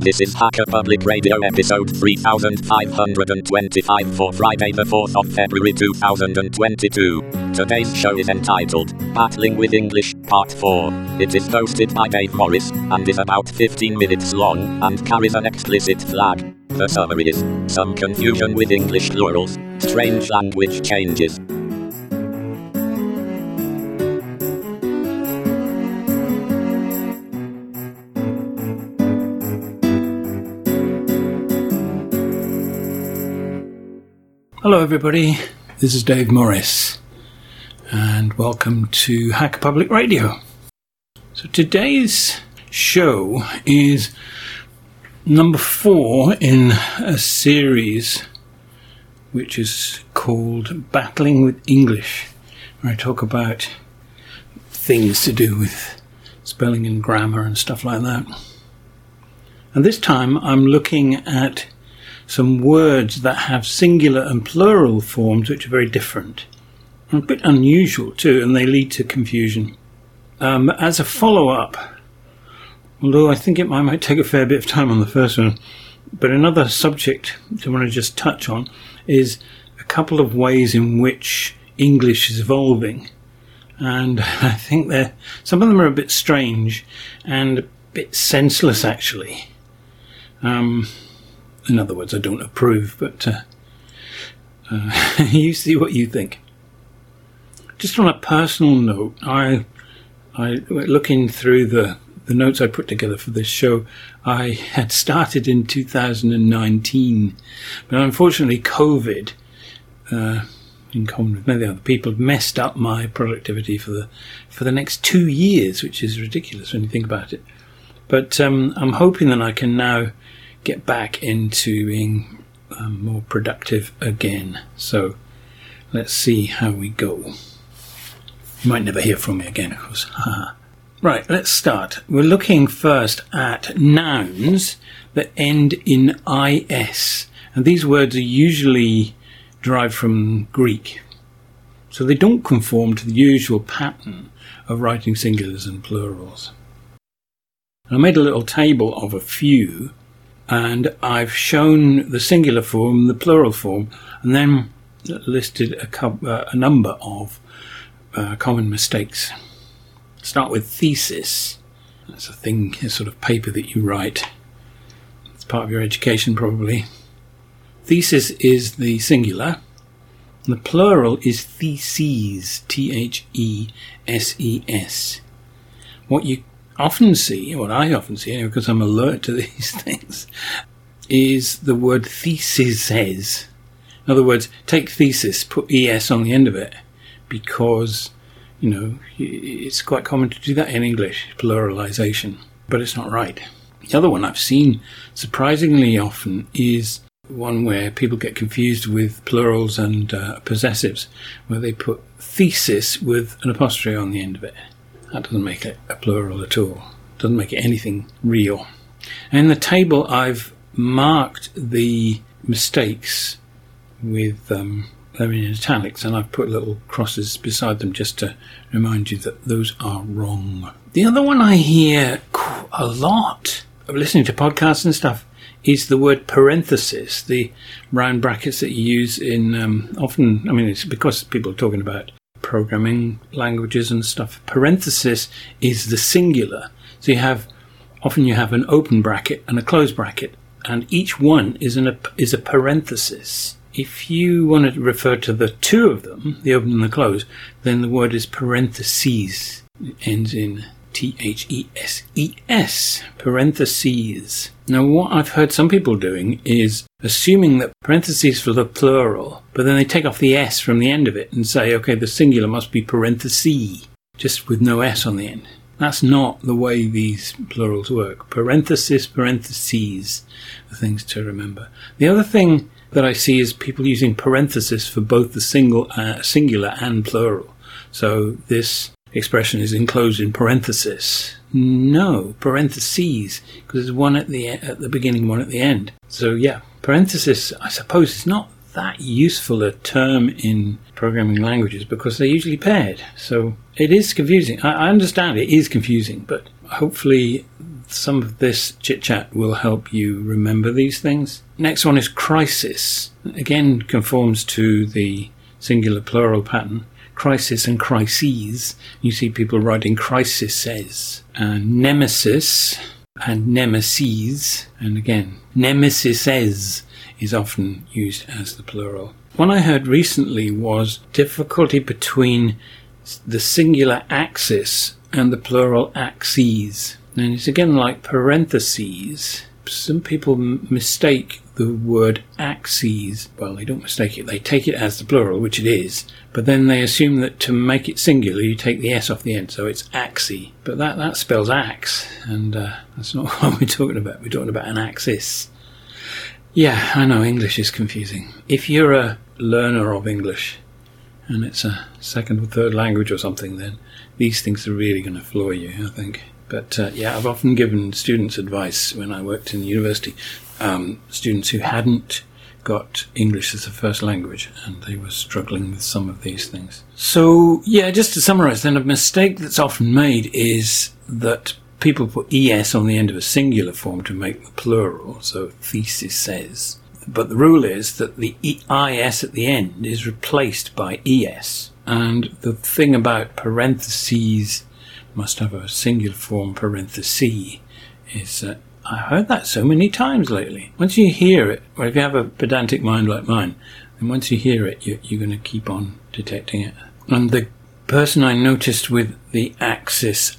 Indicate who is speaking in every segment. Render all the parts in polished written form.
Speaker 1: This is Hacker Public Radio episode 3525 for Friday the 4th of February 2022. Today's show is entitled Battling with English, Part 4. It is hosted by Dave Morris, and is about 15 minutes long, and carries an explicit flag. The summary is some confusion with English plurals, strange language changes.
Speaker 2: Hello everybody, this is Dave Morris, and welcome to Hacker Public Radio. So today's show is number 4 in a series which is called Battling with English, where I talk about things to do with spelling and grammar and stuff like that. And this time I'm looking at some words that have singular and plural forms which are very different. And a bit unusual too, and they lead to confusion. As a follow-up, although I think it might take a fair bit of time on the first one, but another subject I want to just touch on is a couple of ways in which English is evolving. And I think some of them are a bit strange and a bit senseless actually. In other words, I don't approve, but you see what you think. Just on a personal note, I looking through the notes I put together for this show, I had started in 2019, but unfortunately COVID, in common with many other people, messed up my productivity for the next 2 years, which is ridiculous when you think about it. But I'm hoping that I can now get back into being more productive again. So let's see how we go. You might never hear from me again, of course. Right, let's start. We're looking first at nouns that end in is. And these words are usually derived from Greek. So they don't conform to the usual pattern of writing singulars and plurals. And I made a little table of a few, and I've shown the singular form, the plural form, and then listed a number of common mistakes. Start with thesis. That's a sort of paper that you write. It's part of your education probably. Thesis is the singular. And the plural is theses, Theses. What I often see, anyway, because I'm alert to these things, is the word theses. In other words, take thesis, put es on the end of it, because, it's quite common to do that in English, pluralization, but it's not right. The other one I've seen surprisingly often is one where people get confused with plurals and possessives, where they put thesis with an apostrophe on the end of it. That doesn't make it a plural at all. Doesn't make it anything real. And in the table, I've marked the mistakes with them in italics, and I've put little crosses beside them just to remind you that those are wrong. The other one I hear a lot of listening to podcasts and stuff is the word parenthesis, the round brackets that you use in often, it's because people are talking about programming languages and stuff. Parenthesis is the singular. So you have an open bracket and a closed bracket, and each one is a parenthesis. If you want to refer to the two of them, the open and the closed, then the word is parentheses. It ends in theses, parentheses. Now what I've heard some people doing is assuming that parentheses for the plural, but then they take off the s from the end of it and say, okay, the singular must be parenthese, just with no s on the end. That's not the way these plurals work. Parenthesis, parentheses are things to remember. The other thing that I see is people using parenthesis for both the singular and plural. So this expression is enclosed in parenthesis. No, parentheses, because there's one at the beginning, one at the end. So yeah, parenthesis, I suppose, is not that useful a term in programming languages because they're usually paired. So it is confusing. I understand it is confusing, but hopefully some of this chit-chat will help you remember these things. Next one is crisis. Again, conforms to the singular plural pattern. Crisis and crises. You see people writing crises. Nemesis and nemesis. And again, nemesises is often used as the plural. One I heard recently was difficulty between the singular axis and the plural axes. And it's again like parentheses. Some people mistake the word axes. Well, they don't mistake it. They take it as the plural, which it is. But then they assume that to make it singular, you take the S off the end. So it's axis. But that spells axe. And that's not what we're talking about. We're talking about an axis. Yeah, I know, English is confusing. If you're a learner of English, and it's a second or third language or something, then these things are really going to floor you, I think. But yeah, I've often given students advice when I worked in the university, students who hadn't got English as a first language, and they were struggling with some of these things. So, yeah, just to summarise, then a mistake that's often made is that people put es on the end of a singular form to make the plural, so thesis says. But the rule is that the is at the end is replaced by es. And the thing about parentheses must have a singular form, parenthesis, is that I heard that so many times lately. Once you hear it, or if you have a pedantic mind like mine, then once you hear it, you're going to keep on detecting it. And the person I noticed with the axis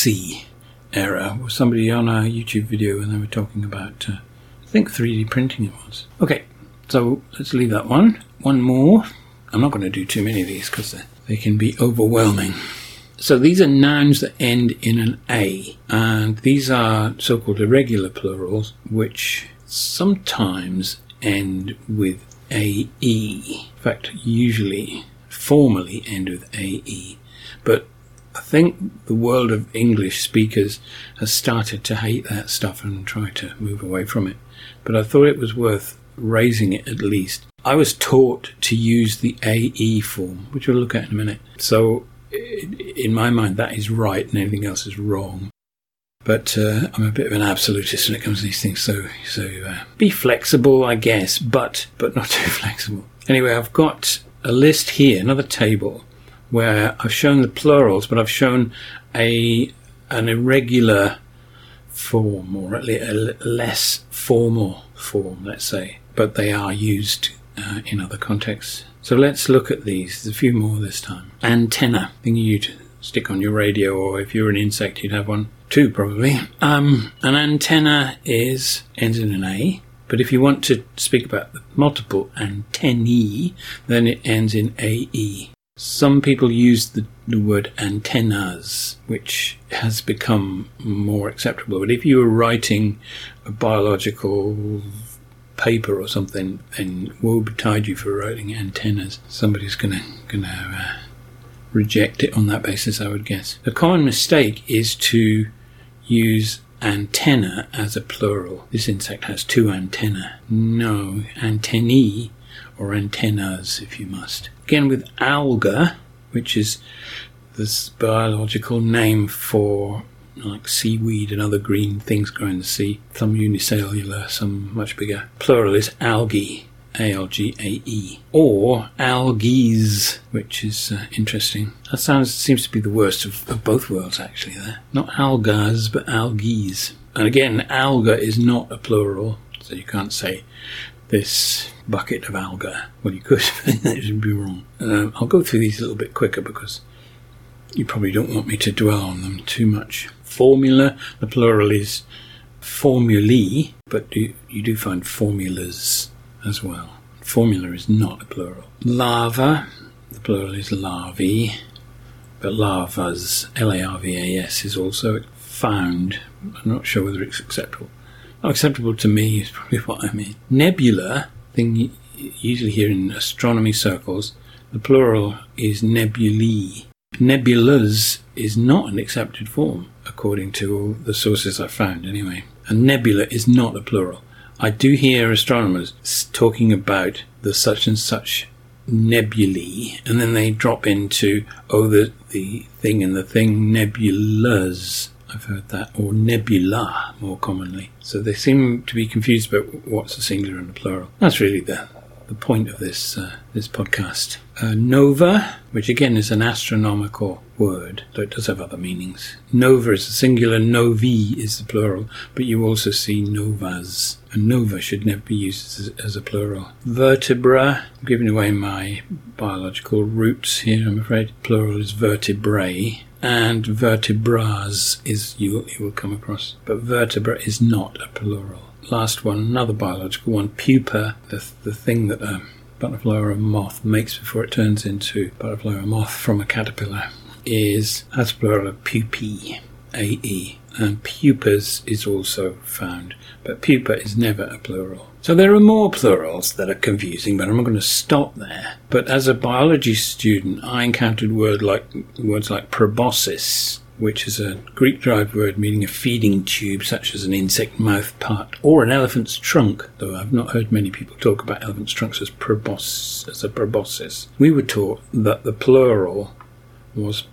Speaker 2: error was somebody on a YouTube video, and they were talking about, I think 3D printing it was. Okay, so let's leave that one. One more. I'm not going to do too many of these because they can be overwhelming. So these are nouns that end in an A, and these are so-called irregular plurals, which sometimes end with AE. In fact, usually, formally end with AE. But I think the world of English speakers has started to hate that stuff and try to move away from it. But I thought it was worth raising it at least. I was taught to use the AE form, which we'll look at in a minute. So in my mind, that is right and anything else is wrong. But I'm a bit of an absolutist when it comes to these things. So be flexible, I guess, but not too flexible. Anyway, I've got a list here, another table, where I've shown the plurals, but I've shown an irregular form, or at least a less formal form, let's say. But they are used in other contexts. So let's look at these. There's a few more this time. Antenna, thing you'd stick on your radio, or if you're an insect, you'd have one too, probably. An antenna ends in an A, but if you want to speak about the multiple antennae, then it ends in AE. Some people use the word antennas, which has become more acceptable. But if you were writing a biological paper or something, then woe betide you for writing antennas. Somebody's gonna reject it on that basis, I would guess. The common mistake is to use antenna as a plural. This insect has two antennae. No, antennae or antennas if you must. Again with alga, which is this biological name for like seaweed and other green things growing in the sea. Some unicellular, some much bigger. Plural is algae, A-L-G-A-E. Or algaes, which is interesting. That seems to be the worst of both worlds actually there. Not algas, but algaes. And again, alga is not a plural, so you can't say this bucket of alga. Well, you could, but that would be wrong. I'll go through these a little bit quicker because you probably don't want me to dwell on them too much. Formula, the plural is formulae, but you do find formulas as well. Formula is not a plural. Larva, the plural is larvae, but larvas, L-A-R-V-A-S, is also found. I'm not sure whether it's acceptable. Not acceptable to me is probably what I mean. Nebula, thing you usually hear in astronomy circles, the plural is nebulae. Nebulas is not an accepted form, according to all the sources I've found anyway. A nebula is not a plural. I do hear astronomers talking about the such and such nebulae, and then they drop into, the thing and the thing, nebulas. I've heard that, or nebula more commonly. So they seem to be confused about what's a singular and a plural. That's really the point of this podcast. Nova, which again is an astronomical word, though it does have other meanings. Nova is the singular, novi is the plural, but you also see novas. And nova should never be used as a plural. Vertebra, I'm giving away my biological roots here, I'm afraid. Plural is vertebrae. And vertebras is you will come across. But vertebra is not a plural. Last one, another biological one, pupa, the thing that a butterfly or a moth makes before it turns into butterfly or moth from a caterpillar, has plural of pupae, A-E. And pupas is also found, but pupa is never a plural. So there are more plurals that are confusing, but I'm not going to stop there. But as a biology student, I encountered words like proboscis, which is a Greek-derived word meaning a feeding tube, such as an insect mouth part, or an elephant's trunk, though I've not heard many people talk about elephant's trunks as a proboscis. We were taught that the plural was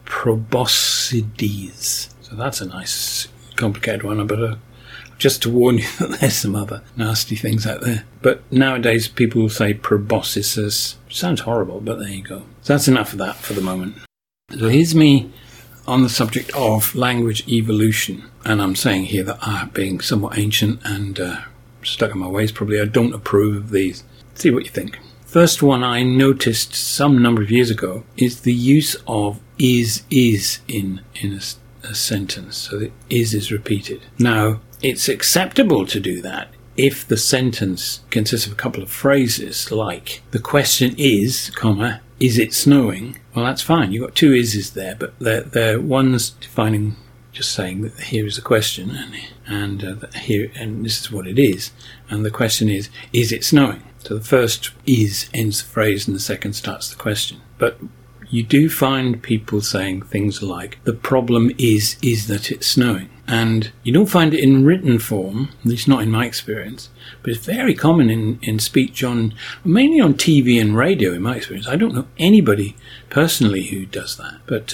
Speaker 2: proboscides. So that's a nice, complicated one, but just to warn you that there's some other nasty things out there. But nowadays people will say proboscis. Sounds horrible, but there you go. So that's enough of that for the moment. So here's me on the subject of language evolution, and I'm saying here that being somewhat ancient and stuck in my ways, probably I don't approve of these. See what you think. First one I noticed some number of years ago is the use of is in a sentence, so that is repeated. Now, it's acceptable to do that if the sentence consists of a couple of phrases like the question is, comma, is it snowing? Well, that's fine. You've got two ises there, but they're one's defining, just saying that here is a question, and here, and this is what it is. And the question is it snowing? So the first is ends the phrase, and the second starts the question. But you do find people saying things like, the problem is that it's snowing. And you don't find it in written form, at least not in my experience, but it's very common in speech mainly on TV and radio in my experience. I don't know anybody personally who does that, but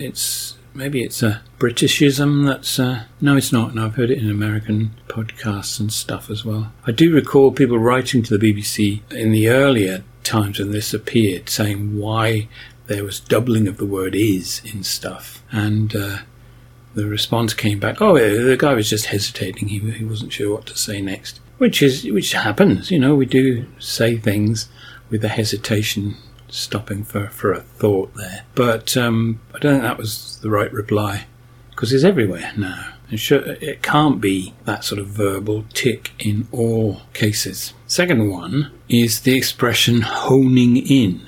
Speaker 2: maybe it's a Britishism that's, no it's not, and I've heard it in American podcasts and stuff as well. I do recall people writing to the BBC in the earlier times when this appeared, saying why there was doubling of the word is in stuff, and the response came back, the guy was just hesitating, he wasn't sure what to say next, which happens, we do say things with a hesitation, stopping for a thought there, but I don't think that was the right reply, because it's everywhere now. It can't be that sort of verbal tick in all cases. Second one is the expression honing in,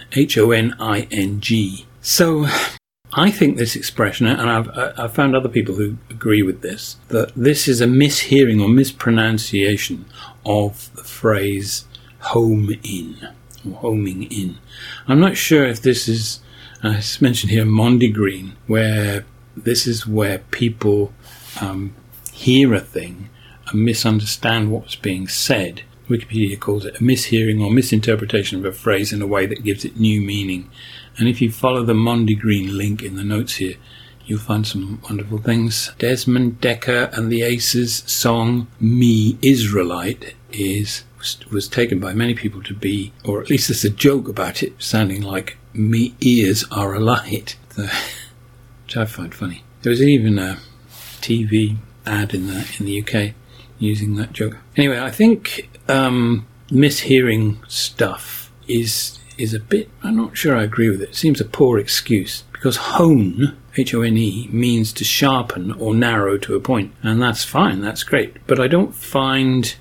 Speaker 2: Honing. So I think this expression, and I've found other people who agree with this, that this is a mishearing or mispronunciation of the phrase home in, or homing in. I'm not sure if this is, it's mentioned here, Mondegreen, where this is where people hear a thing and misunderstand what's being said. Wikipedia calls it a mishearing or misinterpretation of a phrase in a way that gives it new meaning. And if you follow the Mondegreen link in the notes here, you'll find some wonderful things. Desmond Dekker and the Aces song Me Israelite was taken by many people to be, or at least there's a joke about it, sounding like me ears are alight, which I find funny. There was even a TV ad in the UK using that joke. Anyway, I think mishearing stuff is a bit, I'm not sure I agree with it. It seems a poor excuse, because hone, H-O-N-E, means to sharpen or narrow to a point, and that's fine, that's great. But I don't find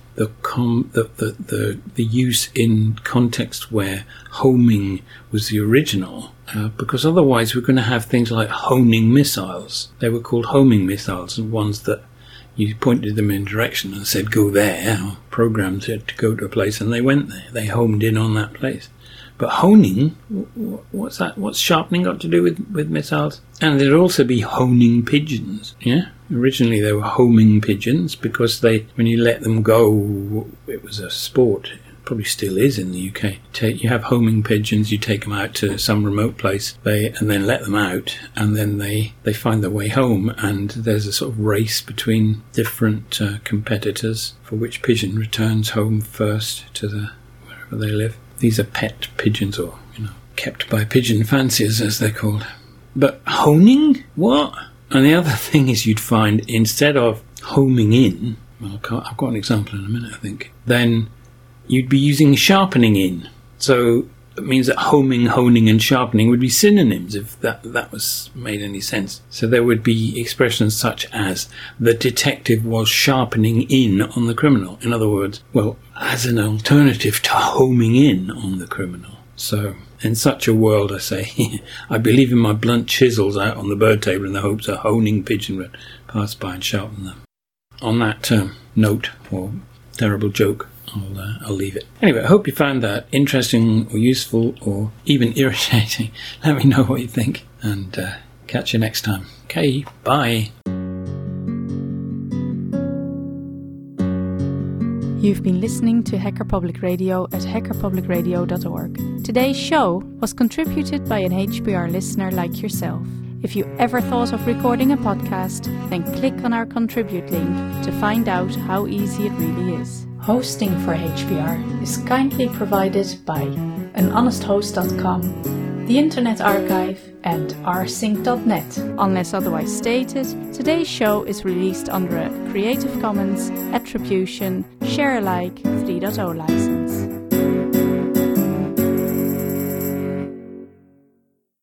Speaker 2: the use in context where homing was the original, because otherwise we're going to have things like honing missiles. They were called homing missiles, and ones that you pointed them in a direction and said go there, or programmed it to go to a place, and they went there. They homed in on that place. But honing, what's that? What's sharpening got to do with missiles? And there'd also be honing pigeons, yeah? Originally they were homing pigeons because when you let them go, it was a sport, probably still is in the UK. You have homing pigeons, you take them out to some remote place, and then let them out, and then they find their way home, and there's a sort of race between different competitors for which pigeon returns home first to wherever they live. These are pet pigeons, or kept by pigeon fanciers, as they're called. But honing? What? And the other thing is, you'd find instead of homing in, well, I've got an example in a minute, I think, then you'd be using sharpening in. So it means that homing, honing and sharpening would be synonyms, if that was made any sense. So there would be expressions such as, the detective was sharpening in on the criminal. In other words, well, as an alternative to homing in on the criminal. So in such a world, I say, I believe in my blunt chisels out on the bird table in the hopes a honing pigeon would pass by and sharpen them. On that note, or terrible joke, I'll leave it. Anyway, I hope you found that interesting or useful or even irritating. Let me know what you think, and catch you next time. Okay, bye.
Speaker 3: You've been listening to Hacker Public Radio at hackerpublicradio.org. Today's show was contributed by an HPR listener like yourself. If you ever thought of recording a podcast, then click on our contribute link to find out how easy it really is. Hosting for HPR is kindly provided by anhonesthost.com, the Internet Archive and rsync.net. Unless otherwise stated, today's show is released under a Creative Commons Attribution Share Alike 3.0 license.